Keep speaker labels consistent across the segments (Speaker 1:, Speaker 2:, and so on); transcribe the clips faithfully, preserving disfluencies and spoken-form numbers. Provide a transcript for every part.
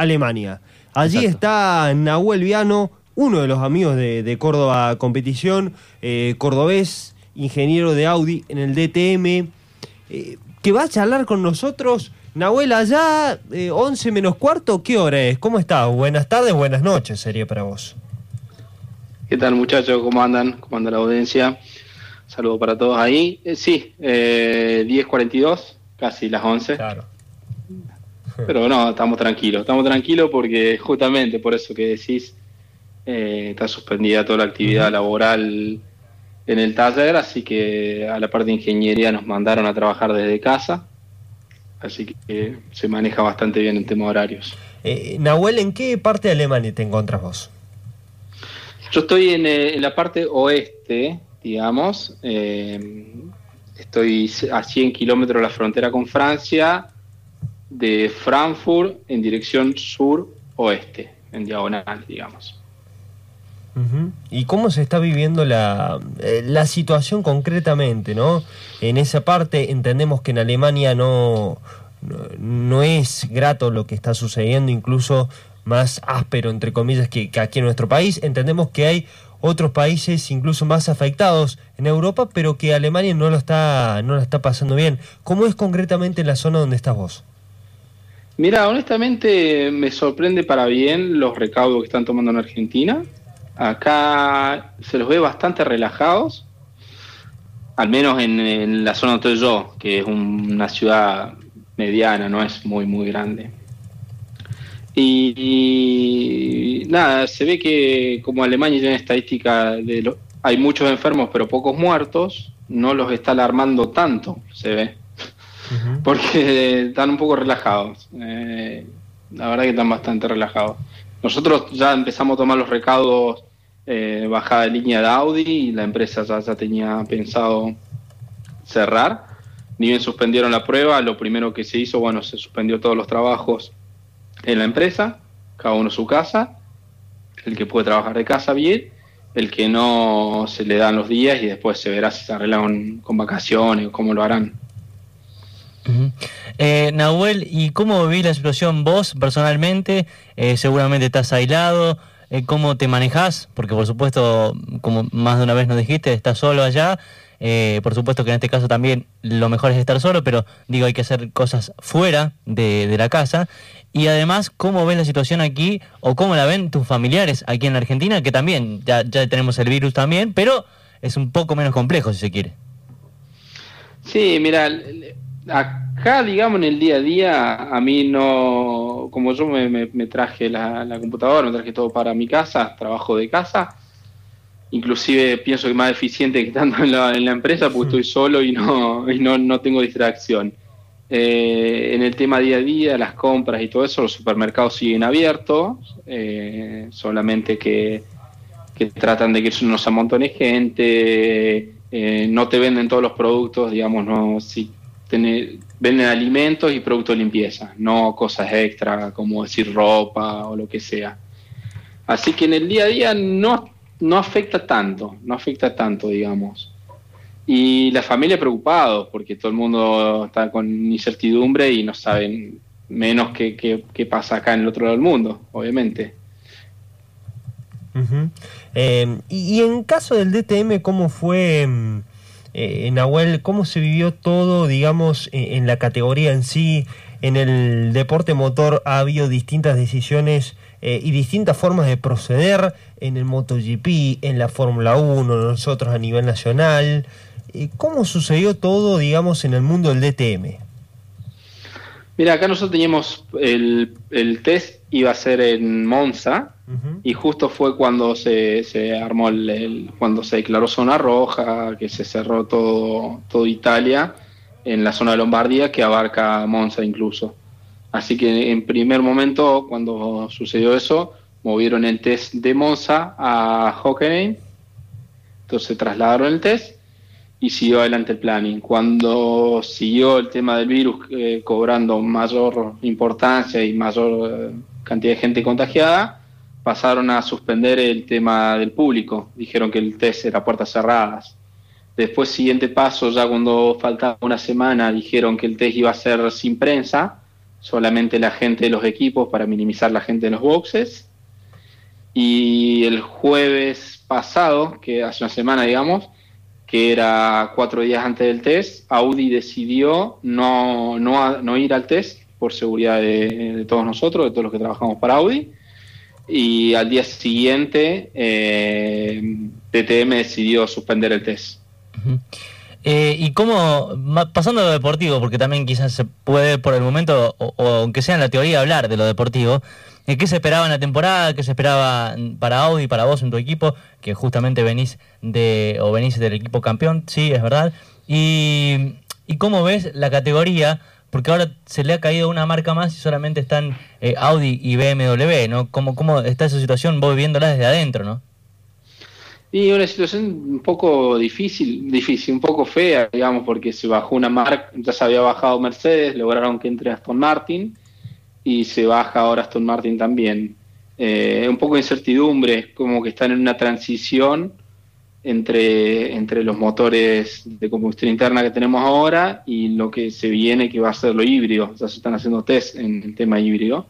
Speaker 1: Alemania. Allí
Speaker 2: Exacto.
Speaker 1: está Nahuel Viano, uno de los amigos de, de Córdoba Competición, eh, cordobés, ingeniero de Audi en el D T M, eh, que va a charlar con nosotros. Nahuel, allá, eh, once menos cuarto, ¿qué hora es? ¿Cómo estás? Buenas tardes, buenas noches sería para vos.
Speaker 3: ¿Qué tal, muchachos? ¿Cómo andan? ¿Cómo anda la audiencia? Saludos para todos ahí. Eh, sí, eh, diez cuarenta y dos, casi las once.
Speaker 1: Claro.
Speaker 3: Pero no, estamos tranquilos. Estamos tranquilos porque justamente por eso que decís, eh, está suspendida toda la actividad uh-huh. laboral en el taller, así que a la parte de ingeniería nos mandaron a trabajar desde casa. Así que eh, se maneja bastante bien el tema de horarios.
Speaker 1: Eh, Nahuel, ¿en qué parte de Alemania te encontrás vos?
Speaker 3: Yo estoy en, eh, en la parte oeste, digamos. Eh, estoy a cien kilómetros de la frontera con Francia, de Frankfurt en dirección sur-oeste, en diagonal, digamos.
Speaker 1: Uh-huh. ¿Y cómo se está viviendo la, eh, la situación concretamente, ¿no? En esa parte entendemos que en Alemania no, no, no es grato lo que está sucediendo, incluso más áspero, entre comillas, que, que aquí en nuestro país. Entendemos que hay otros países incluso más afectados en Europa, pero que Alemania no lo está, no lo está pasando bien. ¿Cómo es concretamente en la zona donde estás vos?
Speaker 3: Mira, honestamente me sorprende para bien los recaudos que están tomando en Argentina. Acá se los ve bastante relajados, al menos en, en la zona donde estoy yo, que es un, una ciudad mediana, no es muy, muy grande. Y, y nada, se ve que como Alemania tiene estadística de lo, hay muchos enfermos pero pocos muertos, no los está alarmando tanto, se ve, uh-huh. porque están un poco relajados, eh, la verdad que están bastante relajados. Nosotros ya empezamos a tomar los recaudos, eh, bajada de línea de Audi, y la empresa ya, ya tenía pensado cerrar. Ni bien suspendieron la prueba, lo primero que se hizo, bueno, se suspendió todos los trabajos en la empresa, cada uno su casa, el que puede trabajar de casa bien, el que no se le dan los días y después se verá si se arreglan con vacaciones o cómo lo harán.
Speaker 2: Uh-huh. Eh, Nahuel, ¿y cómo vivís la situación vos personalmente? Eh, seguramente estás aislado, eh, ¿cómo te manejás? Porque por supuesto, como más de una vez nos dijiste, estás solo allá. Eh, por supuesto que en este caso también lo mejor es estar solo, pero digo, hay que hacer cosas fuera de, de la casa. Y además, ¿cómo ves la situación aquí o cómo la ven tus familiares aquí en la Argentina? Que también, ya, ya tenemos el virus también, pero es un poco menos complejo si se quiere.
Speaker 3: Sí, mira, acá digamos en el día a día, a mí no, como yo me, me, me traje la, la computadora, me traje todo para mi casa, trabajo de casa. Inclusive pienso que es más eficiente que estando en la, en la empresa porque estoy solo y no, y no, no tengo distracción. Eh, en el tema día a día, las compras y todo eso, los supermercados siguen abiertos, eh, solamente que, que tratan de que no se amontone gente, eh, no te venden todos los productos, digamos, no, si tenés, venden alimentos y productos de limpieza, no cosas extra como decir ropa o lo que sea. Así que en el día a día no no afecta tanto, no afecta tanto, digamos. Y la familia preocupado, porque todo el mundo está con incertidumbre y no saben menos qué, qué, qué pasa acá en el otro lado del mundo, obviamente.
Speaker 1: Uh-huh. Eh, y, y en caso del D T M, ¿cómo fue, eh, Nahuel, cómo se vivió todo, digamos, en, en la categoría en sí? En el deporte motor ha habido distintas decisiones eh, y distintas formas de proceder en el MotoGP, en la Fórmula uno, nosotros a nivel nacional. Eh, ¿Cómo sucedió todo, digamos, en el mundo del D T M?
Speaker 3: Mira, acá nosotros teníamos el, el test iba a ser en Monza, uh-huh. y justo fue cuando se, se armó el, el cuando se declaró zona roja, que se cerró todo, todo Italia, en la zona de Lombardía, que abarca Monza incluso. Así que en primer momento, cuando sucedió eso, movieron el test de Monza a Hockenheim, entonces trasladaron el test y siguió adelante el planning. Cuando siguió el tema del virus eh, cobrando mayor importancia y mayor eh, cantidad de gente contagiada, pasaron a suspender el tema del público. Dijeron que el test era puertas cerradas. Después, siguiente paso, ya cuando faltaba una semana, dijeron que el test iba a ser sin prensa, solamente la gente de los equipos para minimizar la gente de los boxes. Y el jueves pasado, que hace una semana digamos, que era cuatro días antes del test, Audi decidió no, no, no ir al test por seguridad de, de todos nosotros, de todos los que trabajamos para Audi. Y al día siguiente eh, D T M decidió suspender el test.
Speaker 2: Uh-huh. Eh, y cómo, pasando a lo deportivo, porque también quizás se puede por el momento, o, o aunque sea en la teoría, hablar de lo deportivo, eh, ¿qué se esperaba en la temporada? ¿Qué se esperaba para Audi, para vos en tu equipo? Que justamente venís de o venís del equipo campeón, sí, es verdad. Y, y cómo ves la categoría, porque ahora se le ha caído una marca más y solamente están eh, Audi y B M W, ¿no? ¿Cómo, cómo está esa situación vos viéndola desde adentro, no?
Speaker 3: Y una situación un poco difícil, difícil, un poco fea, digamos, porque se bajó una marca, ya se había bajado Mercedes, lograron que entre Aston Martin y se baja ahora Aston Martin también. Eh, un poco de incertidumbre, como que están en una transición entre, entre los motores de combustión interna que tenemos ahora y lo que se viene que va a ser lo híbrido. Ya se están haciendo test en el tema híbrido.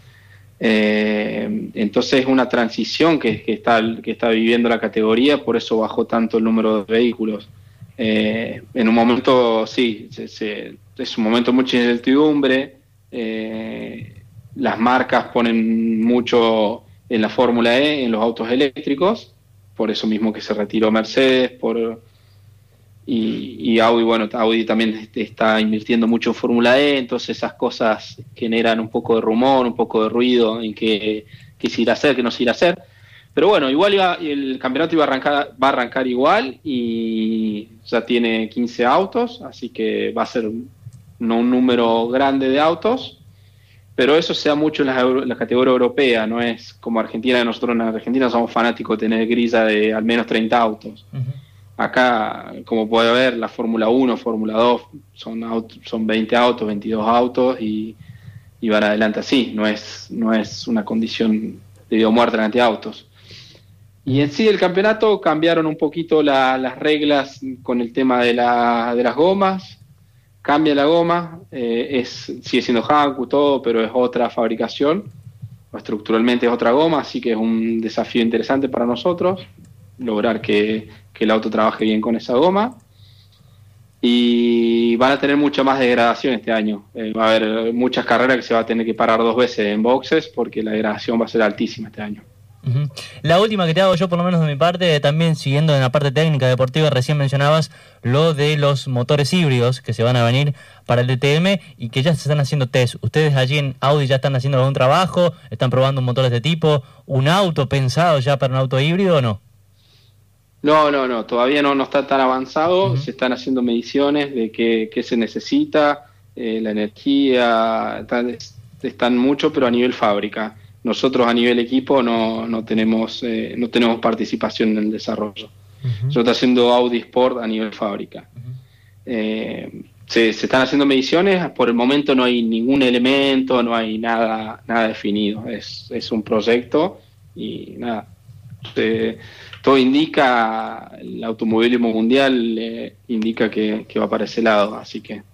Speaker 3: Eh, entonces es una transición que, que, está, que está viviendo la categoría, por eso bajó tanto el número de vehículos. Eh, en un momento, sí, se, se, es un momento de mucha incertidumbre, eh, las marcas ponen mucho en la Fórmula E, en los autos eléctricos, por eso mismo que se retiró Mercedes, por... Y, y Audi, bueno, Audi también está invirtiendo mucho en Fórmula E, entonces esas cosas generan un poco de rumor, un poco de ruido en qué, qué se irá a hacer, qué no se irá a hacer. Pero bueno, igual iba, el campeonato iba a arrancar, va a arrancar igual y ya tiene quince autos, así que va a ser no un número grande de autos, pero eso se da mucho en la, la categoría europea, no es como Argentina, nosotros en Argentina somos fanáticos de tener grilla de al menos treinta autos. Uh-huh. Acá, como puede ver, la Fórmula uno, Fórmula dos, son autos, son veinte autos, veintidós autos y, y van adelante así. No es, no es una condición de vida o muerte delante de autos. Y en sí, el campeonato cambiaron un poquito la, las reglas con el tema de, la, de las gomas. Cambia la goma, eh, es, sigue siendo Hankook, todo, pero es otra fabricación. Estructuralmente es otra goma, así que es un desafío interesante para nosotros lograr que, que el auto trabaje bien con esa goma. Y van a tener mucha más degradación este año. Eh, va a haber muchas carreras que se va a tener que parar dos veces en boxes porque la degradación va a ser altísima este año.
Speaker 2: Uh-huh. La última que te hago yo, por lo menos de mi parte, también siguiendo en la parte técnica deportiva, recién mencionabas lo de los motores híbridos que se van a venir para el D T M y que ya se están haciendo test. ¿Ustedes allí en Audi ya están haciendo algún trabajo? ¿Están probando motores de tipo? ¿Un auto pensado ya para un auto híbrido o no?
Speaker 3: No, no, no, todavía no, no está tan avanzado. Uh-huh. Se están haciendo mediciones de qué, qué se necesita, eh, la energía, están, están mucho, pero a nivel fábrica. Nosotros a nivel equipo no, no tenemos eh, no tenemos participación en el desarrollo. Uh-huh. Yo estoy haciendo Audi Sport a nivel fábrica. Uh-huh. Eh, se, se están haciendo mediciones, por el momento no hay ningún elemento, no hay nada nada definido. Es, es un proyecto y nada. Se, todo indica, el automovilismo mundial eh, indica que, que va para ese lado, así que...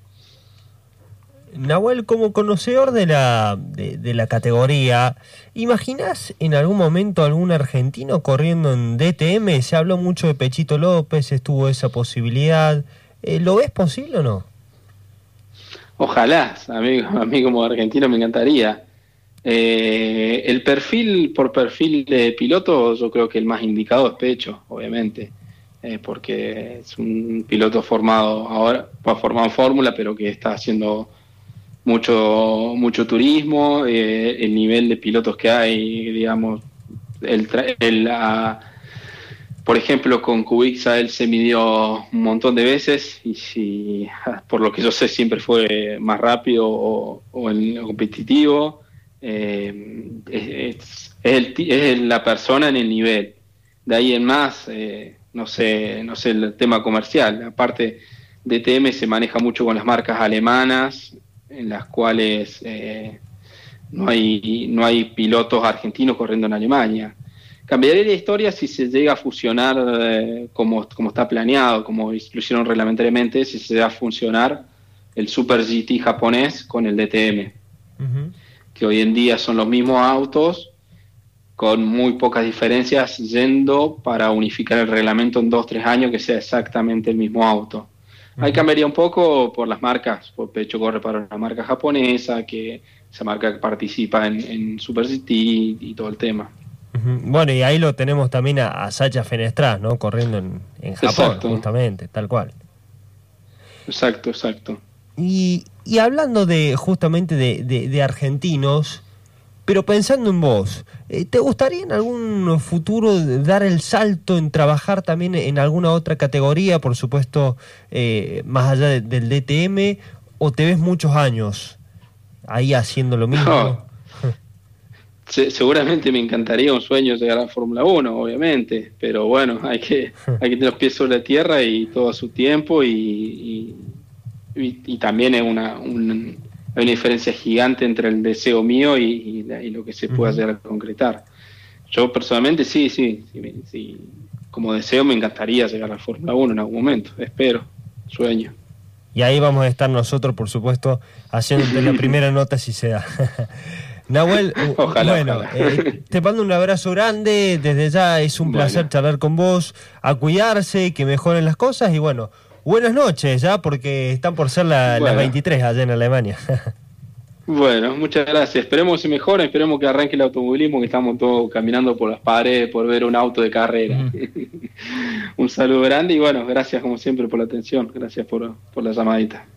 Speaker 1: Nahuel, como conocedor de la, de, de la categoría, ¿imaginás en algún momento algún argentino corriendo en D T M? Se habló mucho de Pechito López, estuvo esa posibilidad. Eh, ¿Lo ves posible o no?
Speaker 3: Ojalá, a mí, a mí como argentino me encantaría. Eh, el perfil, por perfil de piloto, yo creo que el más indicado es Pecho, obviamente. Eh, porque es un piloto formado ahora, formado en Fórmula, pero que está haciendo... mucho mucho turismo, eh, el nivel de pilotos que hay, digamos, el, el uh, por ejemplo con Kubica él se midió un montón de veces y si por lo que yo sé siempre fue más rápido o, o en lo competitivo, eh, es, es, el, es la persona en el nivel. De ahí en más, eh, no sé, no sé el tema comercial. Aparte, D T M se maneja mucho con las marcas alemanas, en las cuales eh, no hay no hay pilotos argentinos corriendo en Alemania. Cambiaría la historia si se llega a fusionar eh, como, como está planeado, como lo hicieron reglamentariamente, si se da a funcionar el Super G T japonés con el D T M, uh-huh. que hoy en día son los mismos autos con muy pocas diferencias, yendo para unificar el reglamento en dos, tres años que sea exactamente el mismo auto. Uh-huh. Ahí cambiaría un poco por las marcas, por Pecho corre para una marca japonesa, que esa marca participa en, en Super G T y todo el tema.
Speaker 1: Uh-huh. Bueno, y ahí lo tenemos también a, a Sacha Fenestras, ¿no? Corriendo en, en Japón, exacto. justamente, tal cual.
Speaker 3: Exacto, exacto.
Speaker 1: Y, y hablando de justamente de, de, de argentinos, pero pensando en vos, ¿te gustaría en algún futuro dar el salto en trabajar también en alguna otra categoría, por supuesto, eh, más allá de, del D T M, o te ves muchos años ahí haciendo lo mismo?
Speaker 3: No. Se, seguramente me encantaría, un sueño, llegar a la Fórmula uno, obviamente, pero bueno, hay que, hay que tener los pies sobre la tierra y todo a su tiempo, y, y, y, y también es una, un, hay una diferencia gigante entre el deseo mío y, y, la, y lo que se pueda llegar a concretar. Yo personalmente sí, sí, sí, sí, como deseo me encantaría llegar a la Fórmula uno en algún momento, espero, sueño.
Speaker 1: Y ahí vamos a estar nosotros, por supuesto, haciéndote la primera nota si se da. Nahuel,
Speaker 3: ojalá,
Speaker 1: bueno,
Speaker 3: ojalá.
Speaker 1: Eh, te mando un abrazo grande, desde ya es un placer bueno. charlar con vos, a cuidarse, que mejoren las cosas y bueno, buenas noches ya, porque están por ser la, bueno. las veintitrés allá en Alemania.
Speaker 3: Bueno, muchas gracias, esperemos que se mejoren, esperemos que arranque el automovilismo, que estamos todos caminando por las paredes por ver un auto de carrera. Mm. Un saludo grande y bueno, gracias como siempre por la atención, gracias por, por la llamadita.